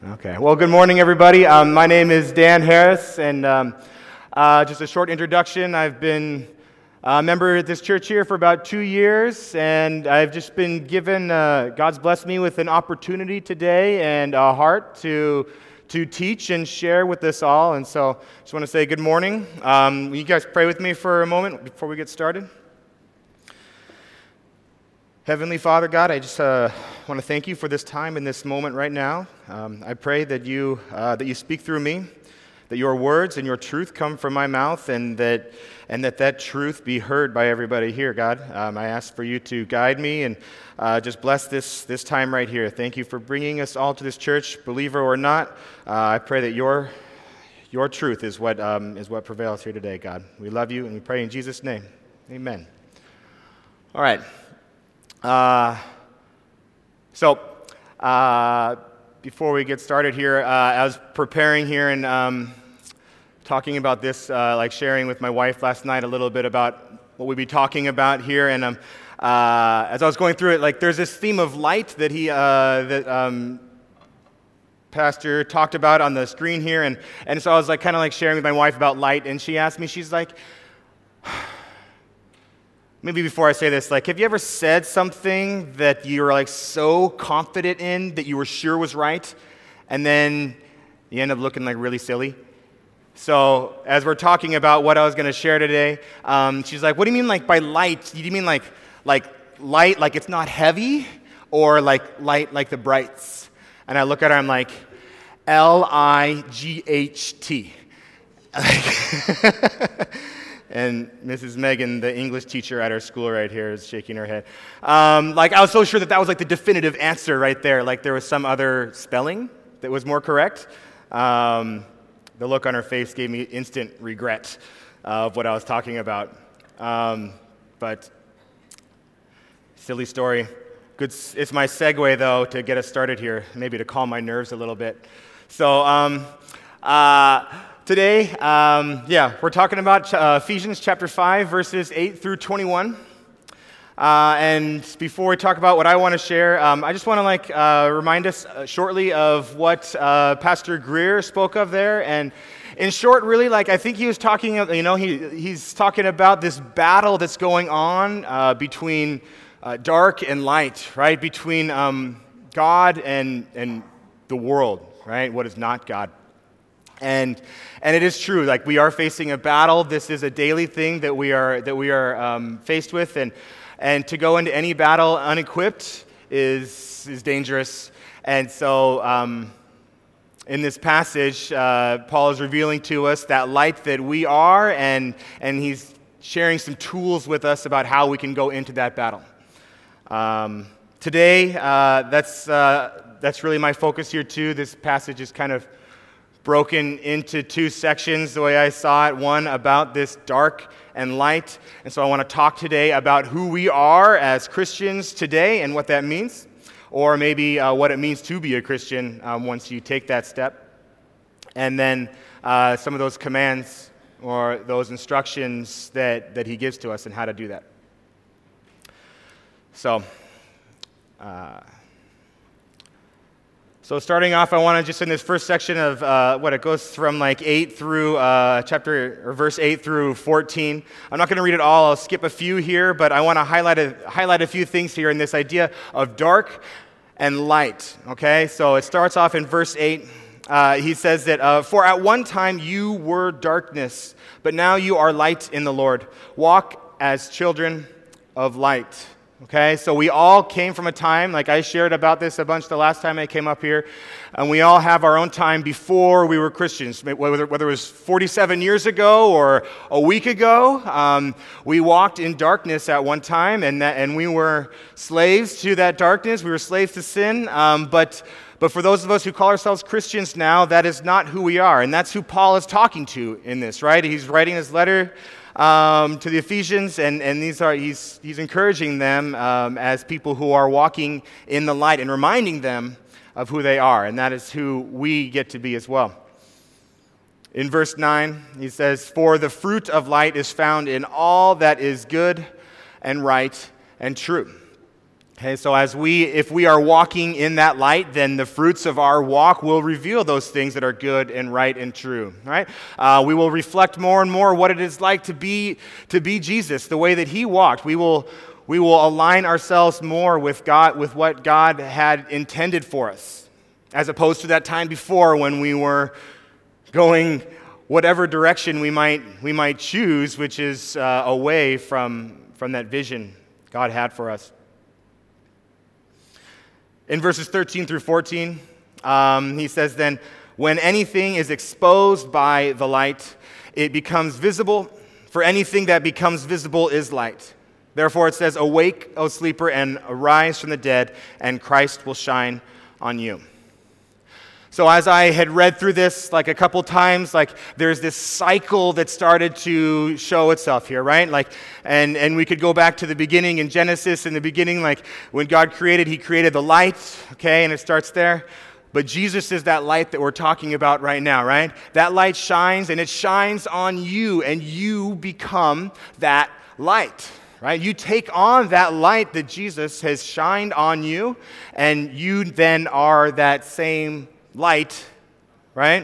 Okay. Well, good morning, everybody. My name is Dan Harris, and just a short introduction. I've been a member at this church here for about 2 years, and I've just been given, God's blessed me with an opportunity today and a heart to teach and share with us all. And so I just want to say good morning. Will you guys pray with me for a moment before we get started? Heavenly Father, God, I just want to thank you for this time and this moment right now. I pray that you speak through me, that your words and your truth come from my mouth, and that truth be heard by everybody here, God. I ask for you to guide me and just bless this time right here. Thank you for bringing us all to this church, believer or not. I pray that your truth is what prevails here today, God. We love you, and we pray in Jesus' name. Amen. All right. Before we get started here, I was preparing here and talking about this, sharing with my wife last night a little bit about what we'd be talking about here. And as I was going through it, there's this theme of light that Pastor talked about on the screen here, and so I was sharing with my wife about light, and she asked me, she's like, maybe before I say this, have you ever said something that you were so confident in that you were sure was right, and then you end up looking really silly? So as we're talking about what I was going to share today, she's like, "What do you mean by light? Do you mean like light like it's not heavy, or light like the brights?" And I look at her, I'm like, L-I-G-H-T. And Mrs. Megan, the English teacher at our school right here, is shaking her head. I was so sure that was the definitive answer right there. There was some other spelling that was more correct. The look on her face gave me instant regret of what I was talking about. But silly story. Good. It's my segue, though, to get us started here, maybe to calm my nerves a little bit. So, today, we're talking about Ephesians chapter 5, verses 8 through 21. And before we talk about what I want to share, I just want to remind us shortly of what Pastor Greer spoke of there. And in short, really, I think he was talking, he's talking about this battle that's going on between dark and light, right? Between God and the world, right? What is not God. And it is true. We are facing a battle. This is a daily thing that we are faced with, and to go into any battle unequipped is dangerous. And so, in this passage, Paul is revealing to us that light that we are, and he's sharing some tools with us about how we can go into that battle. Today, that's really my focus here too. This passage is kind of broken into two sections the way I saw it. One about this dark and light. And so I want to talk today about who we are as Christians today and what that means, or maybe what it means to be a Christian once you take that step. And then some of those commands or those instructions that he gives to us and how to do that. So starting off, I want to just in this first section of it goes from 8 through verse 8 through 14. I'm not going to read it all. I'll skip a few here, but I want to highlight a few things here in this idea of dark and light. Okay, so it starts off in verse 8. He says that, "For at one time you were darkness, but now you are light in the Lord. Walk as children of light." Okay, so we all came from a time, I shared about this a bunch the last time I came up here, and we all have our own time before we were Christians, whether it was 47 years ago or a week ago. We walked in darkness at one time, and we were slaves to that darkness. We were slaves to sin, but for those of us who call ourselves Christians now, that is not who we are, and that's who Paul is talking to in this, right? He's writing his letter to the Ephesians, and he's encouraging them as people who are walking in the light and reminding them of who they are, and that is who we get to be as well. In verse 9, he says, "For the fruit of light is found in all that is good and right and true, Okay, so if we are walking in that light, then the fruits of our walk will reveal those things that are good and right and true. Right? We will reflect more and more what it is like to be Jesus, the way that he walked. We will align ourselves more with God, with what God had intended for us, as opposed to that time before when we were going whatever direction we might choose, which is away from that vision God had for us. In verses 13 through 14, he says, then, when anything is exposed by the light, it becomes visible, for anything that becomes visible is light. Therefore it says, awake, O sleeper, and arise from the dead, and Christ will shine on you. So as I had read through this like a couple times, like there's this cycle that started to show itself here, right? Like, and we could go back to the beginning in Genesis. In the beginning, like when God created, he created the light, okay, and it starts there. But Jesus is that light that we're talking about right now, right? That light shines, and it shines on you, and you become that light. Right? You take on that light that Jesus has shined on you, and you then are that same light, right?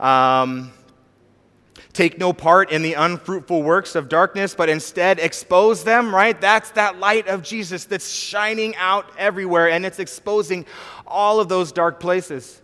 Take no part in the unfruitful works of darkness, but instead expose them, right? That's that light of Jesus that's shining out everywhere, and it's exposing all of those dark places.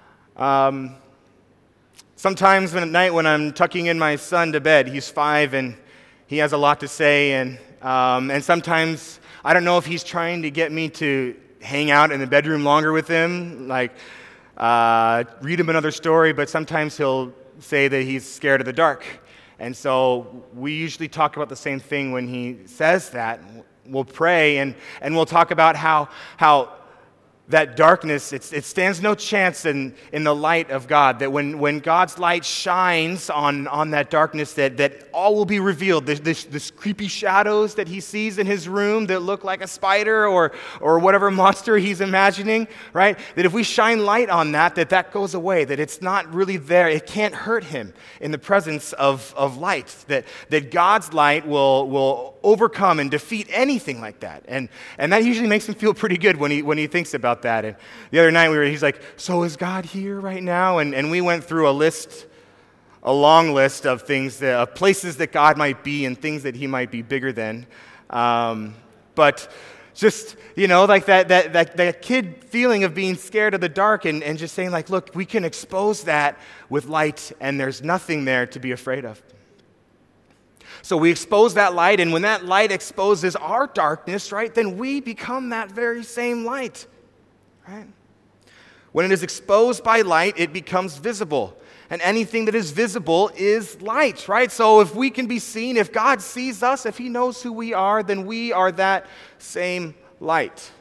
Sometimes at night when I'm tucking in my son to bed, he's 5, and he has a lot to say, and sometimes I don't know if he's trying to get me to hang out in the bedroom longer with him, like read him another story, but sometimes he'll say that he's scared of the dark. And so we usually talk about the same thing when he says that. We'll pray and we'll talk about how that darkness, it stands no chance in the light of God, that when God's light shines on that darkness, that all will be revealed. This creepy shadows that he sees in his room that look like a spider or whatever monster he's imagining, right? That if we shine light on that goes away, that it's not really there. It can't hurt him in the presence of light, that God's light will overcome and defeat anything like that. And that usually makes him feel pretty good when he thinks about that. And the other night he's like, so is God here right now? And we went through a long list of things, of places that God might be and things that he might be bigger than. But just, like that kid feeling of being scared of the dark and just saying like, look, we can expose that with light and there's nothing there to be afraid of. So we expose that light, and when that light exposes our darkness, right, then we become that very same light, right? When it is exposed by light, it becomes visible. And anything that is visible is light, right? So if we can be seen, if God sees us, if he knows who we are, then we are that same light.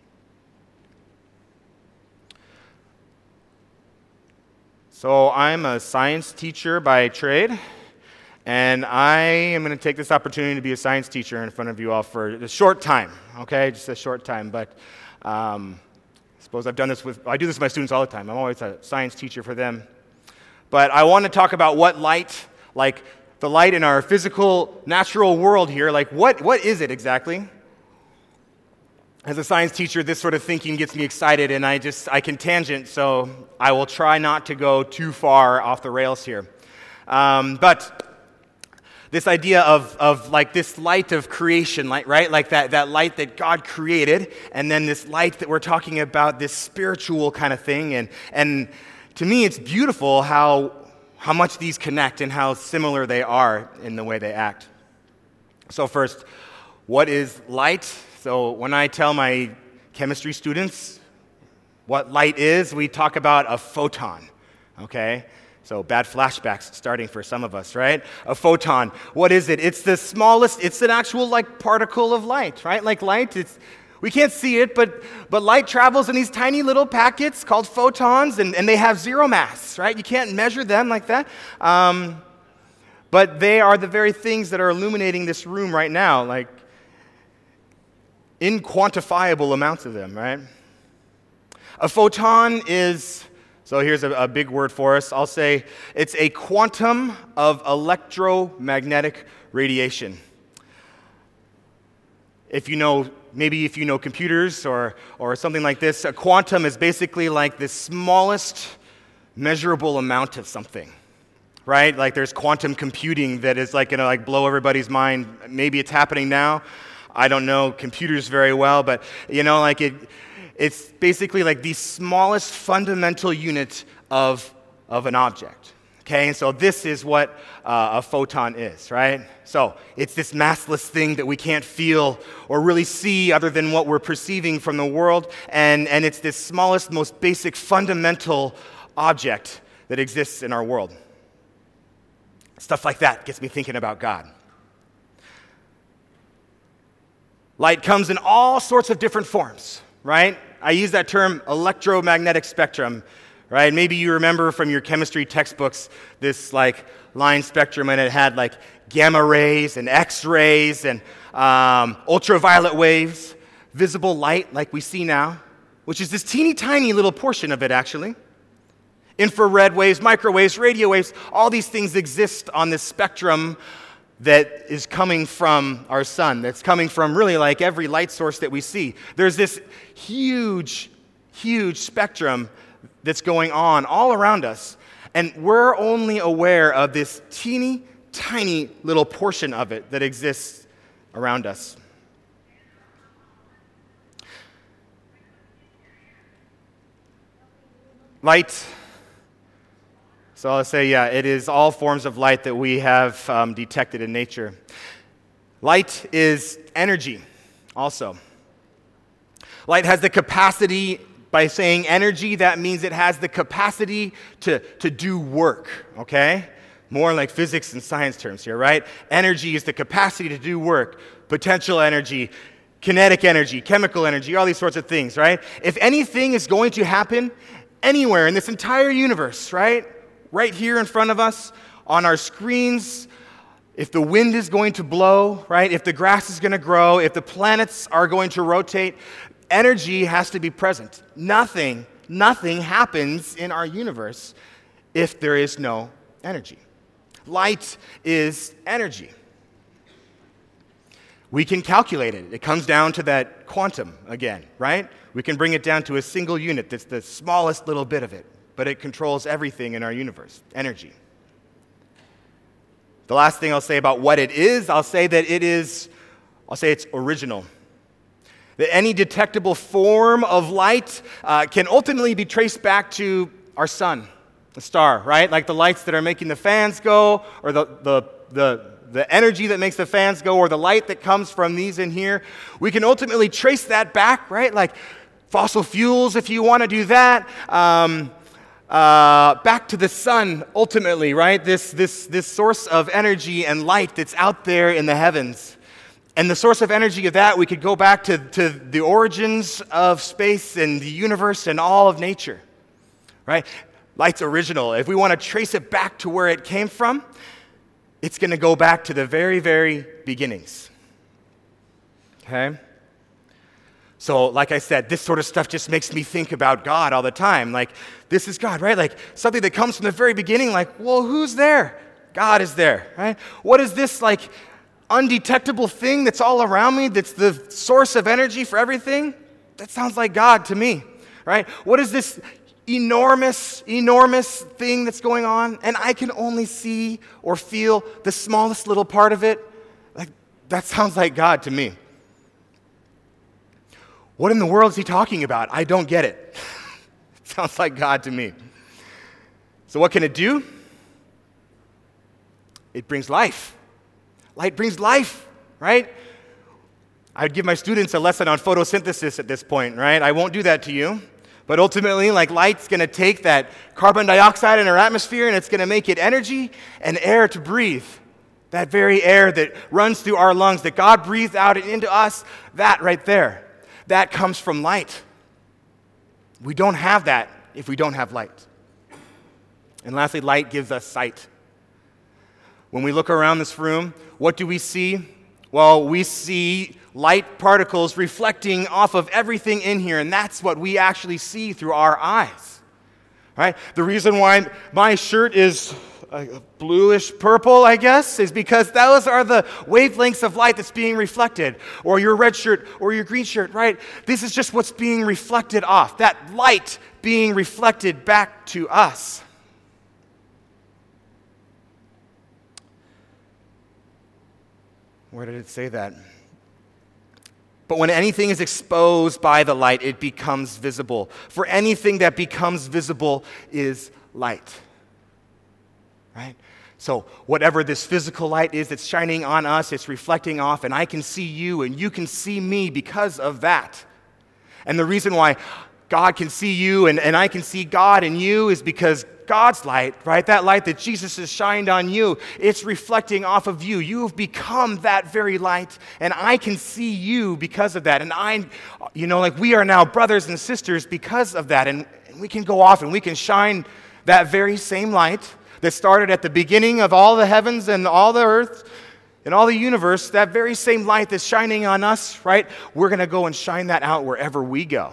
So I'm a science teacher by trade. And I am going to take this opportunity to be a science teacher in front of you all for a short time, okay? Just a short time. But I suppose I do this with my students all the time. I'm always a science teacher for them. But I want to talk about what light, like the light in our physical, natural world here, like what is it exactly? As a science teacher, this sort of thinking gets me excited, and I can tangent, so I will try not to go too far off the rails here. But this idea of like this light of creation, right? Like that light that God created, and then this light that we're talking about, this spiritual kind of thing. And to me, it's beautiful how much these connect and how similar they are in the way they act. So first, what is light? So when I tell my chemistry students what light is, we talk about a photon, okay? So bad flashbacks starting for some of us, right? A photon. What is it? It's the smallest, it's an actual like particle of light, right? Like light, we can't see it, but light travels in these tiny little packets called photons, and they have zero mass, right? You can't measure them like that. But they are the very things that are illuminating this room right now, like inquantifiable amounts of them, right? A photon is... So here's a big word for us. I'll say it's a quantum of electromagnetic radiation. If you know maybe if you know computers or something like this, a quantum is basically like the smallest measurable amount of something, right? Like there's quantum computing that is like going to like blow everybody's mind. Maybe it's happening now. I don't know computers very well, but like it's basically like the smallest fundamental unit of an object. Okay, and so this is what a photon is, right? So it's this massless thing that we can't feel or really see other than what we're perceiving from the world, and it's this smallest, most basic, fundamental object that exists in our world. Stuff like that gets me thinking about God. Light comes in all sorts of different forms, right? I use that term electromagnetic spectrum. Right? Maybe you remember from your chemistry textbooks this like line spectrum, and it had like gamma rays and X-rays and ultraviolet waves, visible light like we see now, which is this teeny tiny little portion of it actually. Infrared waves, microwaves, radio waves, all these things exist on this spectrum that is coming from our sun, that's coming from really like every light source that we see. There's this huge, huge spectrum that's going on all around us, and we're only aware of this teeny, tiny little portion of it that exists around us. Light. So I'll say, it is all forms of light that we have detected in nature. Light is energy also. Light has the capacity. By saying energy, that means it has the capacity to do work, okay? More like physics and science terms here, right? Energy is the capacity to do work, potential energy, kinetic energy, chemical energy, all these sorts of things, right? If anything is going to happen anywhere in this entire universe, right? Right here in front of us, on our screens, if the wind is going to blow, right? If the grass is going to grow, if the planets are going to rotate, energy has to be present. Nothing happens in our universe if there is no energy. Light is energy. We can calculate it. It comes down to that quantum again, right? We can bring it down to a single unit that's the smallest little bit of it, but it controls everything in our universe, energy. The last thing I'll say about what it is, I'll say it's original. That any detectable form of light can ultimately be traced back to our sun, the star, right? Like the lights that are making the fans go, or the energy that makes the fans go, or the light that comes from these in here. We can ultimately trace that back, right? Like fossil fuels, if you want to do that. Back to the sun, ultimately, right? This source of energy and light that's out there in the heavens. And the source of energy of that, we could go back to the origins of space and the universe and all of nature, right? Light's original. If we want to trace it back to where it came from, it's going to go back to the very, very beginnings, okay? So, like I said, this sort of stuff just makes me think about God all the time. Like, this is God, right? Like, something that comes from the very beginning, like, well, who's there? God is there, right? What is this, like, undetectable thing that's all around me, that's the source of energy for everything? That sounds like God to me, right? What is this enormous thing that's going on, and I can only see or feel the smallest little part of it? Like, that sounds like God to me. What in the world is he talking about? I don't get it. Sounds like God to me. So what can it do? It brings life. Light brings life, right? I'd give my students a lesson on photosynthesis at this point, right? I won't do that to you. But ultimately, like, light's going to take that carbon dioxide in our atmosphere and it's going to make it energy and air to breathe. That very air that runs through our lungs, that God breathed out and into us, that right there, that comes from light. We don't have that if we don't have light. And lastly, light gives us sight. When we look around this room, what do we see? Well, we see light particles reflecting off of everything in here, and that's what we actually see through our eyes, right? The reason why my shirt is bluish purple, I guess, is because those are the wavelengths of light that's being reflected. Or your red shirt or your green shirt, right? This is just what's being reflected off. That light being reflected back to us. Where did it say that? But when anything is exposed by the light, it becomes visible. For anything that becomes visible is light. Right? So whatever this physical light is that's shining on us, it's reflecting off, and I can see you and you can see me because of that. And the reason why God can see you and I can see God in you is because God's light, right? That light that Jesus has shined on you, it's reflecting off of you. You have become that very light, and I can see you because of that. And we are now brothers and sisters because of that. And we can go off and we can shine that very same light that started at the beginning of all the heavens and all the earth and all the universe, that very same light that's shining on us, right? We're going to go and shine that out wherever we go.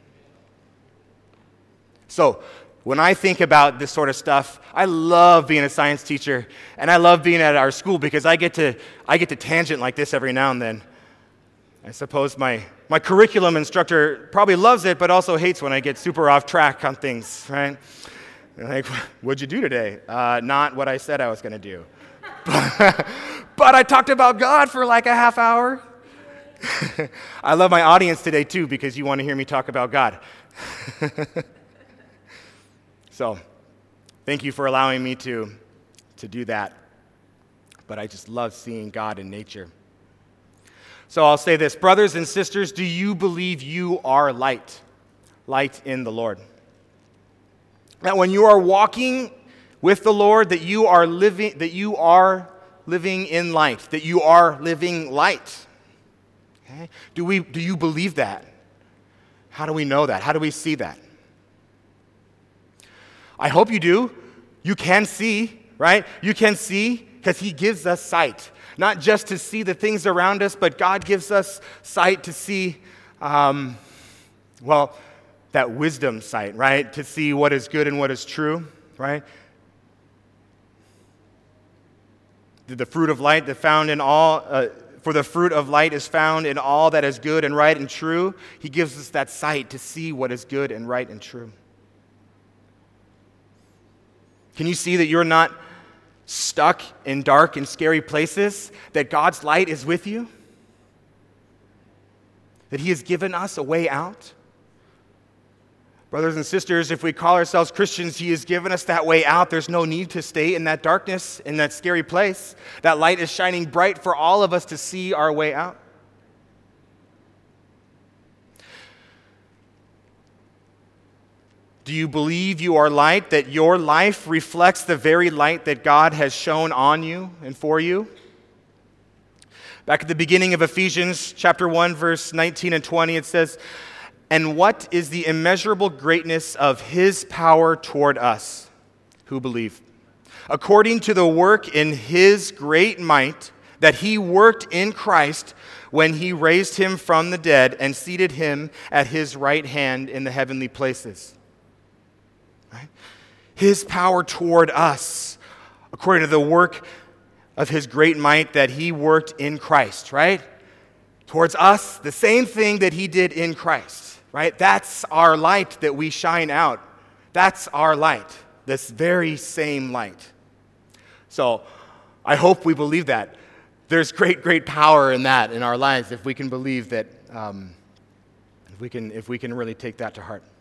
So when I think about this sort of stuff, I love being a science teacher, and I love being at our school because I get to tangent like this every now and then. I suppose my curriculum instructor probably loves it, but also hates when I get super off track on things, right? Like, what'd you do today? Not what I said I was going to do. But I talked about God for like a half hour. I love my audience today, too, because you want to hear me talk about God. So, thank you for allowing me to do that. But I just love seeing God in nature. So I'll say this, brothers and sisters, do you believe you are light? Light in the Lord. That when you are walking with the Lord, that you are living in light, that you are living light. Okay? Do you believe that? How do we know that? How do we see that? I hope you do. You can see, right? You can see because He gives us sight. Not just to see the things around us, but God gives us sight to see, that wisdom sight, right? To see what is good and what is true, right? The fruit of light that found in all, for the fruit of light is found in all that is good and right and true. He gives us that sight to see what is good and right and true. Can you see that you're not stuck in dark and scary places? That God's light is with you? That He has given us a way out? Brothers and sisters, if we call ourselves Christians, He has given us that way out. There's no need to stay in that darkness, in that scary place. That light is shining bright for all of us to see our way out. Do you believe you are light, that your life reflects the very light that God has shown on you and for you? Back at the beginning of Ephesians chapter 1, verse 19 and 20, it says, "And what is the immeasurable greatness of His power toward us who believe? According to the work in His great might that He worked in Christ when He raised Him from the dead and seated Him at His right hand in the heavenly places." Right? His power toward us, according to the work of His great might that He worked in Christ, right? Towards us, the same thing that He did in Christ, right? That's our light that we shine out. That's our light, this very same light. So I hope we believe that. There's great, great power in that in our lives if we can believe that, if we can really take that to heart.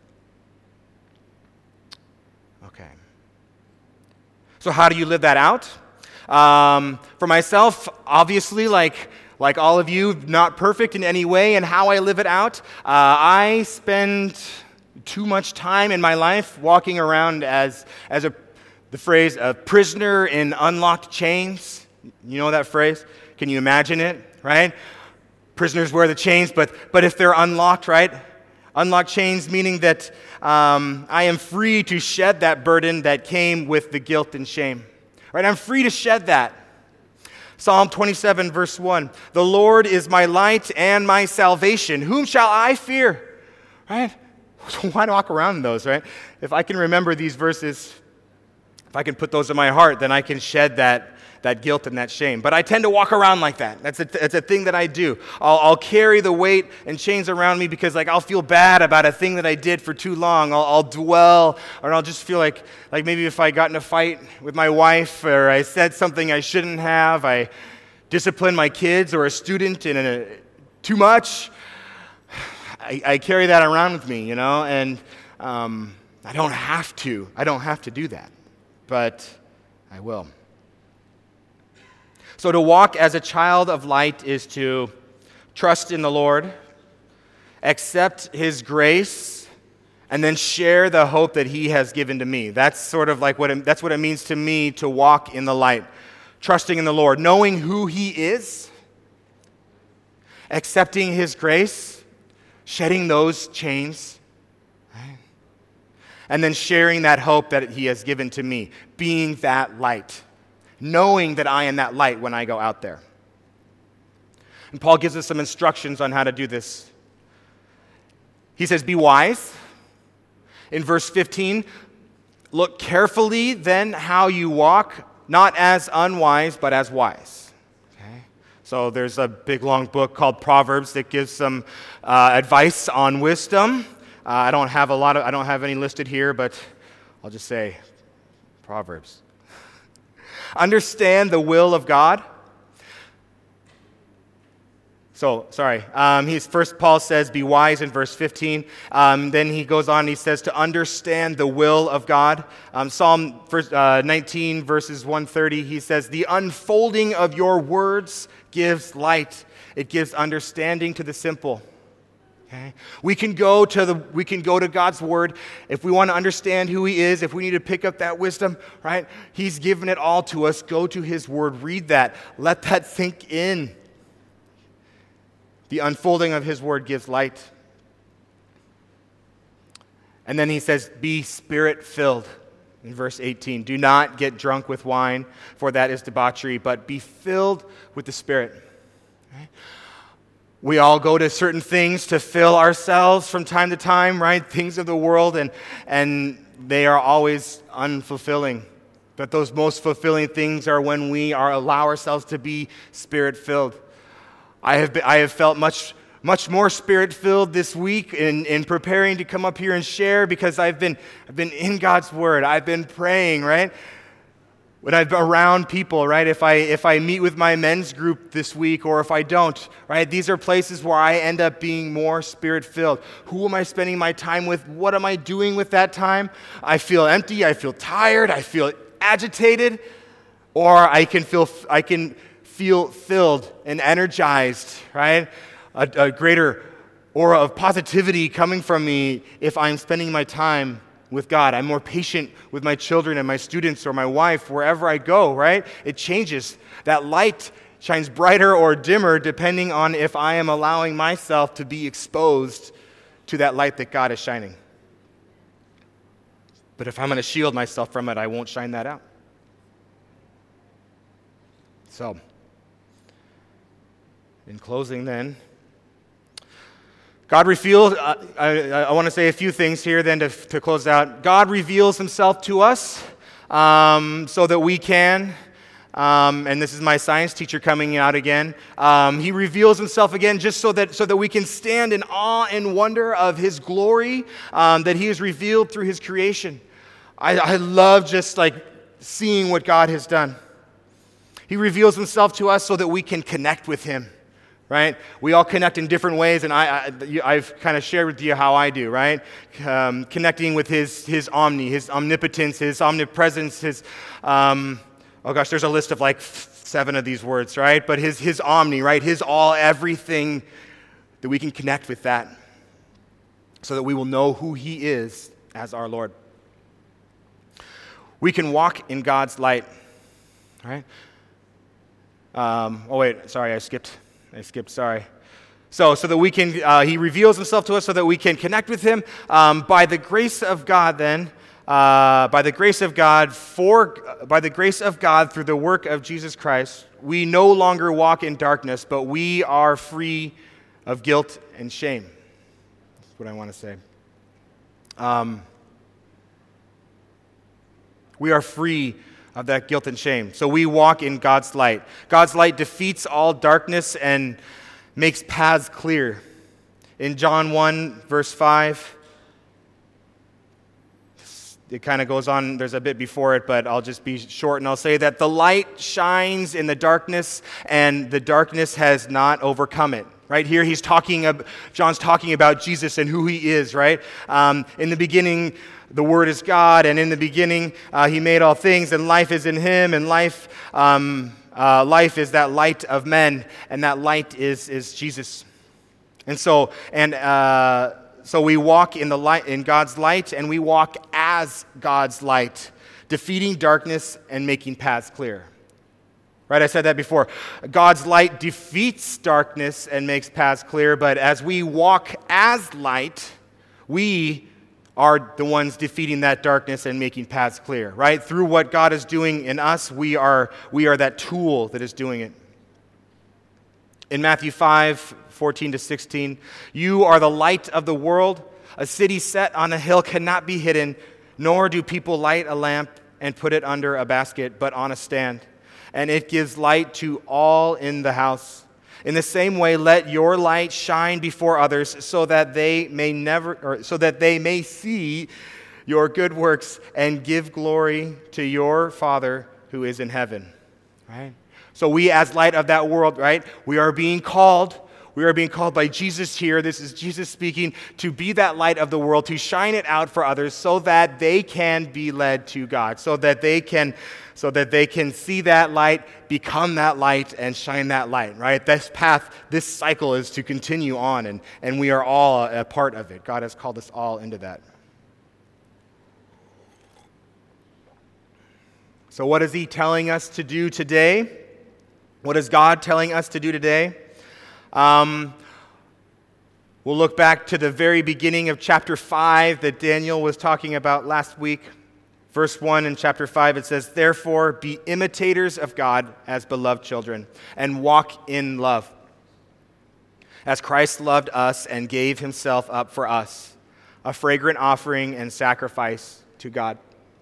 Okay. So how do you live that out? For myself, obviously, like all of you, not perfect in any way in how I live it out. I spend too much time in my life walking around as the phrase, a prisoner in unlocked chains. You know that phrase? Can you imagine it, right? Prisoners wear the chains, but if they're unlocked, right? Unlocked chains meaning that I am free to shed that burden that came with the guilt and shame. Right? I'm free to shed that. Psalm 27, verse 1. "The Lord is my light and my salvation. Whom shall I fear?" Right? Why walk around in those, right? If I can remember these verses, If I can put those in my heart, then I can shed that guilt and that shame. But I tend to walk around like that. That's a thing that I do. I'll carry the weight and chains around me because I'll feel bad about a thing that I did for too long. I'll dwell, or I'll just feel like maybe if I got in a fight with my wife, or I said something I shouldn't have, I disciplined my kids or a student too much. I carry that around with me, and I don't have to. I don't have to do that, but I will. So to walk as a child of light is to trust in the Lord, accept His grace, and then share the hope that He has given to me. That's sort of that's what it means to me to walk in the light. Trusting in the Lord, knowing who He is, accepting His grace, shedding those chains, right? And then sharing that hope that He has given to me, being that light, knowing that I am that light when I go out there. And Paul gives us some instructions on how to do this. He says, be wise. In verse 15, look carefully then how you walk, not as unwise, but as wise. Okay? So there's a big, long book called Proverbs that gives some advice on wisdom. I don't have any listed here, but I'll just say Proverbs. Understand the will of God. So, sorry. Paul says, be wise in verse 15. Then he goes on, he says to understand the will of God. Psalm 19, verses 130, he says, the unfolding of your words gives light. It gives understanding to the simple. Okay? We can go to God's word if we want to understand who He is, if we need to pick up that wisdom, right? He's given it all to us. Go to His word, read that, let that sink in. The unfolding of His word gives light. And then he says, be Spirit-filled in verse 18. Do not get drunk with wine, for that is debauchery, but be filled with the Spirit. Okay? We all go to certain things to fill ourselves from time to time, right? Things of the world, and they are always unfulfilling. But those most fulfilling things are when we allow ourselves to be Spirit-filled. I have felt much more Spirit-filled this week in preparing to come up here and share because I've been in God's Word. I've been praying, right? When I've been around people, right? If I meet with my men's group this week or if I don't, right? These are places where I end up being more Spirit-filled. Who am I spending my time with? What am I doing with that time? I feel empty. I feel tired. I feel agitated. Or I can feel filled and energized, right? A greater aura of positivity coming from me if I'm spending my time with God. I'm more patient with my children and my students or my wife wherever I go, right? It changes. That light shines brighter or dimmer depending on if I am allowing myself to be exposed to that light that God is shining. But if I'm going to shield myself from it, I won't shine that out. So, in closing then, God reveals, I want to say a few things here then to close out. God reveals Himself to us so that we can, and this is my science teacher coming out again, He reveals Himself again just so that we can stand in awe and wonder of His glory that He has revealed through His creation. I love just seeing what God has done. He reveals Himself to us so that we can connect with Him. Right? We all connect in different ways, and I've kind of shared with you how I do, right? Connecting with His omnipotence, His omnipresence, there's a list of 7 of these words, right? But His omni, right? His all, everything, that we can connect with that so that we will know who He is as our Lord. We can walk in God's light, right? I skipped, sorry. So that we can, He reveals Himself to us so that we can connect with Him. By the grace of God then, by the grace of God through the work of Jesus Christ, we no longer walk in darkness, but we are free of guilt and shame. That's what I want to say. We are free of that guilt and shame. So we walk in God's light. God's light defeats all darkness and makes paths clear. In John 1, verse 5, it kind of goes on, there's a bit before it, but I'll just be short and I'll say that the light shines in the darkness and the darkness has not overcome it. Right here, John's talking about Jesus and who he is, right? In the beginning, the Word is God, and in the beginning, he made all things, and life is in him, and life is that light of men, and that light is Jesus. And so we walk in the light, in God's light, and we walk as God's light, defeating darkness and making paths clear. Right, I said that before. God's light defeats darkness and makes paths clear, but as we walk as light, we are the ones defeating that darkness and making paths clear, right? Through what God is doing in us, we are that tool that is doing it. In Matthew 5:14-16, you are the light of the world. A city set on a hill cannot be hidden, nor do people light a lamp and put it under a basket, but on a stand. And it gives light to all in the house. In the same way, let your light shine before others, so that they may see your good works and give glory to your Father who is in heaven. Right? So we, as light of that world, right? We are being called by Jesus here. This is Jesus speaking, to be that light of the world, to shine it out for others, so that they can be led to God, so that they can see that light, become that light, and shine that light, right? This path, this cycle is to continue on, and we are all a part of it. God has called us all into that. So what is he telling us to do today? What is God telling us to do today? We'll look back to the very beginning of chapter 5 that Daniel was talking about last week. Verse 1 in chapter 5, it says, "Therefore be imitators of God as beloved children, and walk in love, as Christ loved us and gave himself up for us, a fragrant offering and sacrifice to God."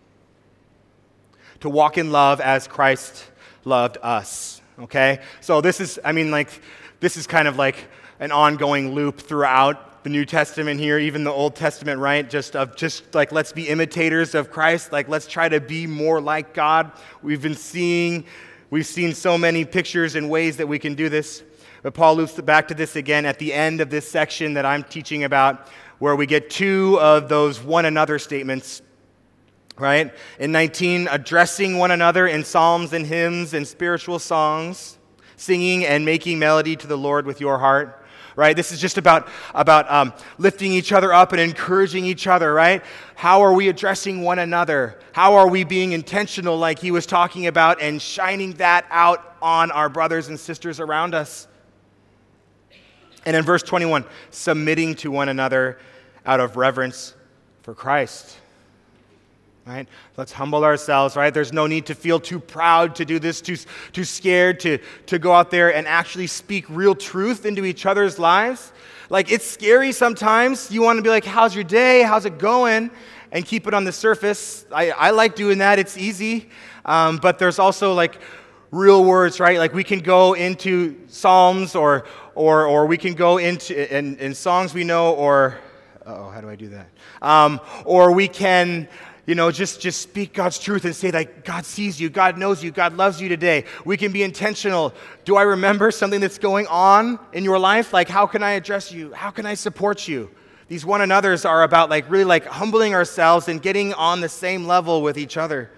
To walk in love as Christ loved us, okay? So this is kind of like an ongoing loop throughout the New Testament here, even the Old Testament, right? Just like let's be imitators of Christ, like let's try to be more like God. We've seen so many pictures and ways that we can do this. But Paul loops back to this again at the end of this section that I'm teaching about, where we get two of those one another statements, right? In 19, addressing one another in psalms and hymns and spiritual songs, singing and making melody to the Lord with your heart. Right? This is just about lifting each other up and encouraging each other, right? How are we addressing one another? How are we being intentional, like he was talking about, and shining that out on our brothers and sisters around us? And in verse 21, submitting to one another out of reverence for Christ. Right? Let's humble ourselves, right? There's no need to feel too proud to do this, too scared to go out there and actually speak real truth into each other's lives. Like, it's scary sometimes. You want to be like, how's your day? How's it going? And keep it on the surface. I like doing that. It's easy. But there's also like real words, right? Like we can go into Psalms or we can go into in songs we know, or, how do I do that? Or we can, just speak God's truth and say that God sees you, God knows you, God loves you today. We can be intentional. Do I remember something that's going on in your life? Like, how can I address you? How can I support you? These one another's are about really humbling ourselves and getting on the same level with each other.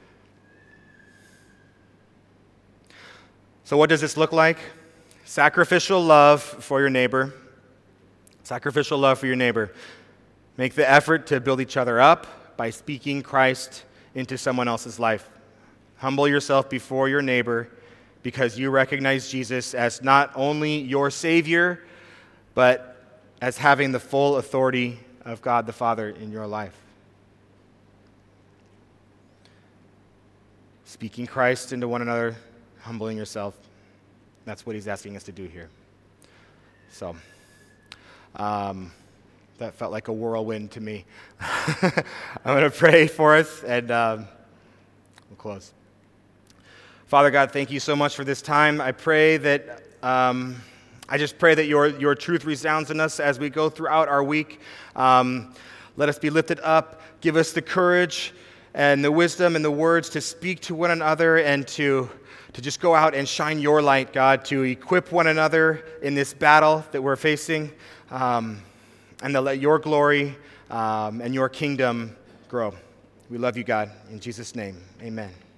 So what does this look like? Sacrificial love for your neighbor. Sacrificial love for your neighbor. Make the effort to build each other up by speaking Christ into someone else's life. Humble yourself before your neighbor because you recognize Jesus as not only your Savior, but as having the full authority of God the Father in your life. Speaking Christ into one another, humbling yourself. That's what he's asking us to do here. So, that felt like a whirlwind to me. I'm going to pray for us, and We'll close. Father God, thank you so much for this time. I pray that, I just pray that your truth resounds in us as we go throughout our week. Let us be lifted up. Give us the courage and the wisdom and the words to speak to one another and to just go out and shine your light, God, to equip one another in this battle that we're facing, and to let your glory and your kingdom grow. We love you, God. In Jesus' name, amen.